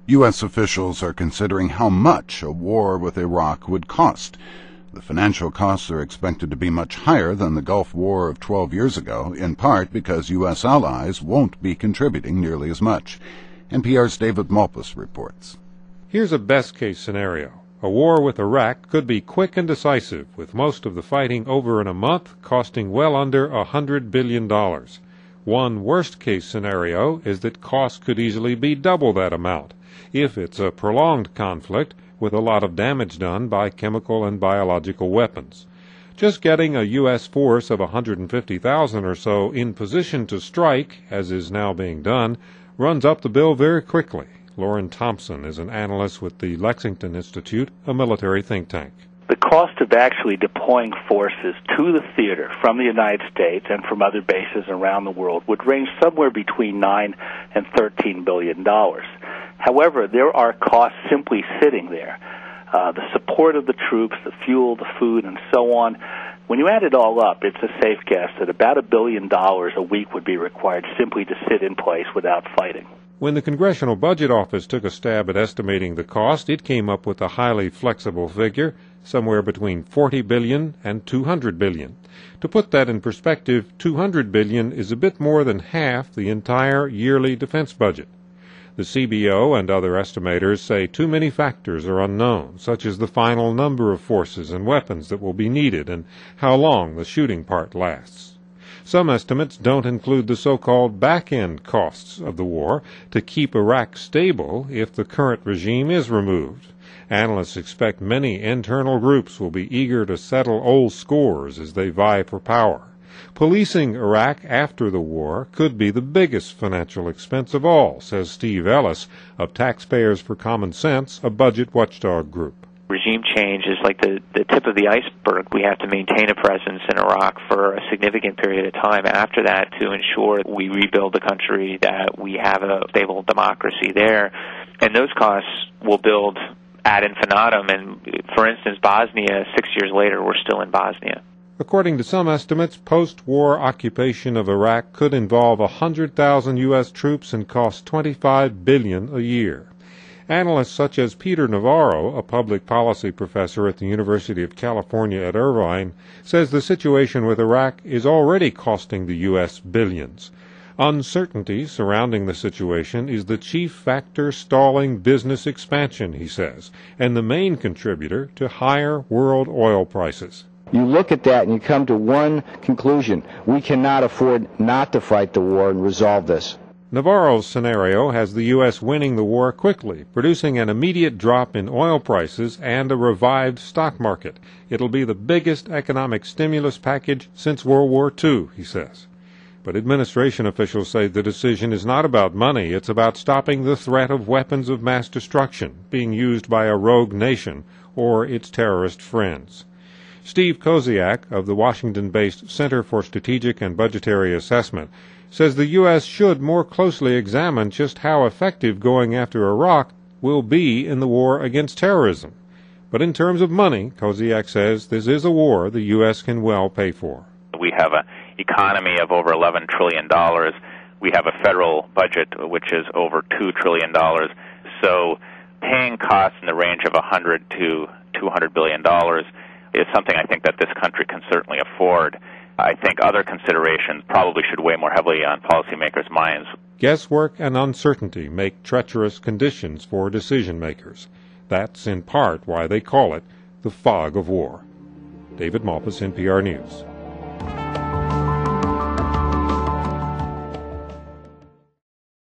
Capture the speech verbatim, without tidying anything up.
U S officials are considering how much a war with Iraq would cost. The financial costs are expected to be much higher than the Gulf War of twelve years ago, in part because U S allies won't be contributing nearly as much. N P R's David Malpass reports. Here's a best-case scenario. A war with Iraq could be quick and decisive, with most of the fighting over in a month, costing well under a hundred billion dollars. One worst-case scenario is that costs could easily be double that amount, if it's a prolonged conflict with a lot of damage done by chemical and biological weapons. Just getting a U S force of one hundred fifty thousand or so in position to strike, as is now being done, runs up the bill very quickly. Lauren Thompson is an analyst with the Lexington Institute, a military think tank. The cost of actually deploying forces to the theater from the United States and from other bases around the world would range somewhere between nine and thirteen billion dollars. However, there are costs simply sitting there. Uh, the support of the troops, the fuel, the food, and so on. When you add it all up, it's a safe guess that about a billion dollars a week would be required simply to sit in place without fighting. When the Congressional Budget Office took a stab at estimating the cost, it came up with a highly flexible figure, somewhere between forty billion dollars and two hundred billion dollars. To put that in perspective, two hundred billion dollars is a bit more than half the entire yearly defense budget. The C B O and other estimators say too many factors are unknown, such as the final number of forces and weapons that will be needed and how long the shooting part lasts. Some estimates don't include the so-called back-end costs of the war to keep Iraq stable if the current regime is removed. Analysts expect many internal groups will be eager to settle old scores as they vie for power. Policing Iraq after the war could be the biggest financial expense of all, says Steve Ellis of Taxpayers for Common Sense, a budget watchdog group. Regime change is like the, the tip of the iceberg. We have to maintain a presence in Iraq for a significant period of time after that to ensure that we rebuild the country, that we have a stable democracy there. And those costs will build ad infinitum. And, for instance, Bosnia, six years later, we're still in Bosnia. According to some estimates, post-war occupation of Iraq could involve one hundred thousand U S troops and cost twenty-five billion dollars a year. Analysts such as Peter Navarro, a public policy professor at the University of California at Irvine, says the situation with Iraq is already costing the U S billions. Uncertainty surrounding the situation is the chief factor stalling business expansion, he says, and the main contributor to higher world oil prices. You look at that and you come to one conclusion. We cannot afford not to fight the war and resolve this. Navarro's scenario has the U S winning the war quickly, producing an immediate drop in oil prices and a revived stock market. It'll be the biggest economic stimulus package since World War Two, he says. But administration officials say the decision is not about money. It's about stopping the threat of weapons of mass destruction being used by a rogue nation or its terrorist friends. Steve Koziak of the Washington-based Center for Strategic and Budgetary Assessment says the U S should more closely examine just how effective going after Iraq will be in the war against terrorism. But in terms of money, Koziak says this is a war the U S can well pay for. We have an economy of over eleven trillion dollars. We have a federal budget which is over two trillion dollars. So paying costs in the range of one hundred to two hundred billion dollars is something I think that this country can certainly afford. I think other considerations probably should weigh more heavily on policymakers' minds. Guesswork and uncertainty make treacherous conditions for decision makers. That's in part why they call it the fog of war. David Malpass, N P R News.